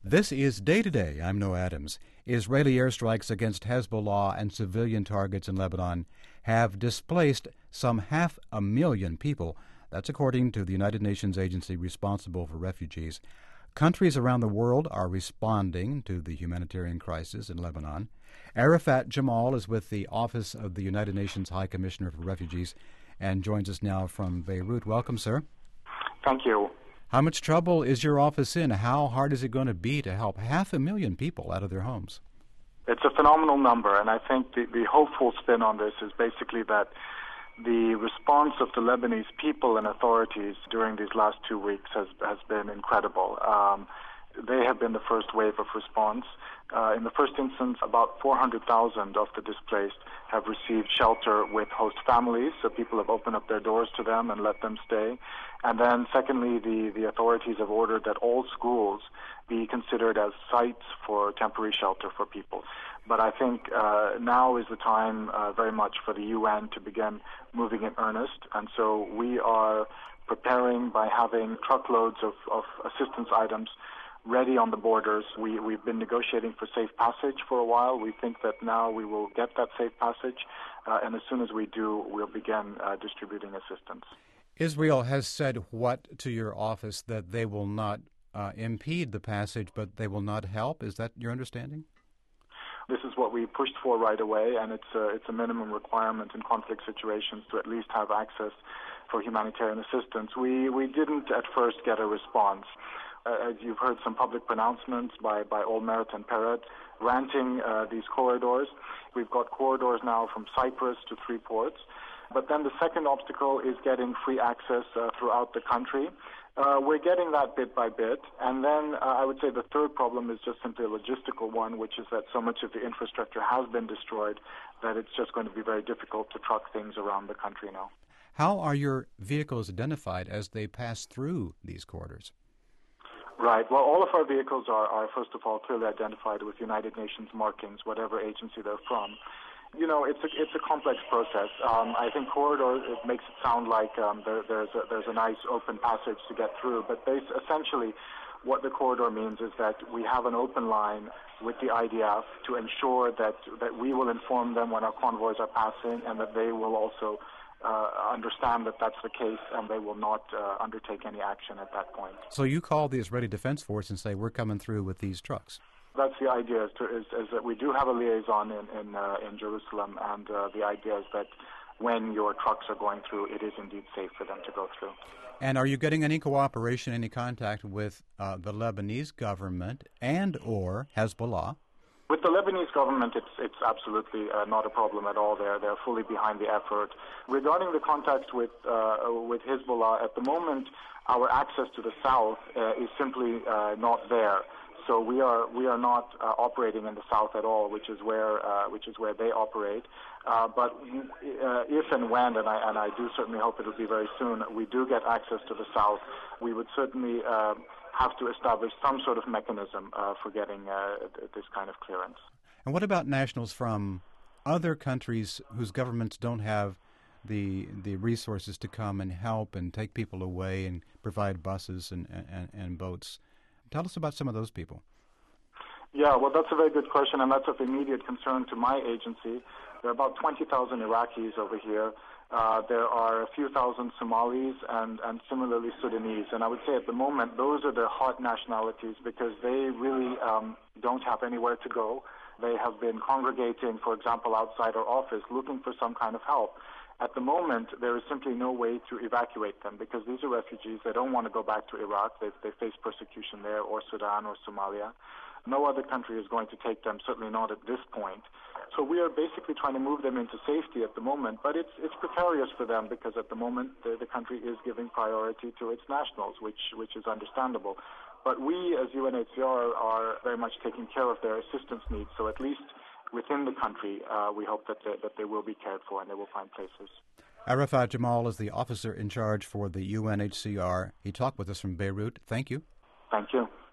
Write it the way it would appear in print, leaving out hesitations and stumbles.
This is Day to Day. I'm Noah Adams. Israeli airstrikes against Hezbollah and civilian targets in Lebanon have displaced some 500,000 people. That's according to the United Nations agency responsible for refugees. Countries around the world are responding to the humanitarian crisis in Lebanon. Arafat Jamal is with the Office of the United Nations High Commissioner for Refugees and joins us now from Beirut. Welcome, sir. Thank you. How much trouble is your office in? How hard is it going to be to help 500,000 people out of their homes? It's a phenomenal number, and I think the hopeful spin on this is basically that the response of the Lebanese people and authorities during these last 2 weeks has been incredible. They have been the first wave of response. In the first instance, about 400,000 of the displaced have received shelter with host families, so people have opened up their doors to them and let them stay. And then secondly, the authorities have ordered that all schools be considered as sites for temporary shelter for people. But I think now is the time very much for the UN to begin moving in earnest. And so we are preparing by having truckloads of assistance items ready on the borders. We've been negotiating for safe passage for a while. We think that now we will get that safe passage, and as soon as we do, we'll begin distributing assistance. Israel has said what to your office, that they will not impede the passage, but they will not help? Is that your understanding? This is what we pushed for right away, and it's a minimum requirement in conflict situations to at least have access for humanitarian assistance. We didn't at first get a response. As you've heard some public pronouncements by Olmert and Peretz granting these corridors. We've got corridors now from Cyprus to 3 ports. But then the second obstacle is getting free access throughout the country. We're getting that bit by bit. And then I would say the third problem is just simply a logistical one, which is that so much of the infrastructure has been destroyed that it's just going to be very difficult to truck things around the country now. How are your vehicles identified as they pass through these corridors? Right. Well, all of our vehicles are first of all, clearly identified with United Nations markings, whatever agency they're from. You know, it's a complex process. I think corridor, it makes it sound like there's a nice open passage to get through, but essentially what the corridor means is that we have an open line with the IDF to ensure that we will inform them when our convoys are passing, and that they will also understand that that's the case, and they will not undertake any action at that point. So you call the Israeli Defense Force and say, we're coming through with these trucks. That's the idea, is that we do have a liaison in Jerusalem, and the idea is that when your trucks are going through, it is indeed safe for them to go through. And are you getting any cooperation, any contact with the Lebanese government and or Hezbollah? With the Lebanese government, it's absolutely not a problem at all. They're fully behind the effort. Regarding the contact with Hezbollah, at the moment, our access to the south is simply not there. So we are not operating in the south at all, which is where they operate. But if and when, and I do certainly hope it will be very soon, we do get access to the south, we would certainly have to establish some sort of mechanism for getting this kind of clearance. And what about nationals from other countries whose governments don't have the resources to come and help and take people away and provide buses and boats? Tell us about some of those people. Yeah, well, that's a very good question, and that's of immediate concern to my agency. There are about 20,000 Iraqis over here. There are a few thousand Somalis and similarly Sudanese. And I would say at the moment, those are the hot nationalities because they really don't have anywhere to go. They have been congregating, for example, outside our office, looking for some kind of help. At the moment, there is simply no way to evacuate them because these are refugees. They don't want to go back to Iraq. They face persecution there, or Sudan, or Somalia. No other country is going to take them, certainly not at this point. So we are basically trying to move them into safety at the moment, but it's precarious for them because at the moment the country is giving priority to its nationals, which is understandable. But we, as UNHCR, are very much taking care of their assistance needs. So at least within the country, we hope that they will be cared for and they will find places. Arafat Jamal is the officer in charge for the UNHCR. He talked with us from Beirut. Thank you. Thank you.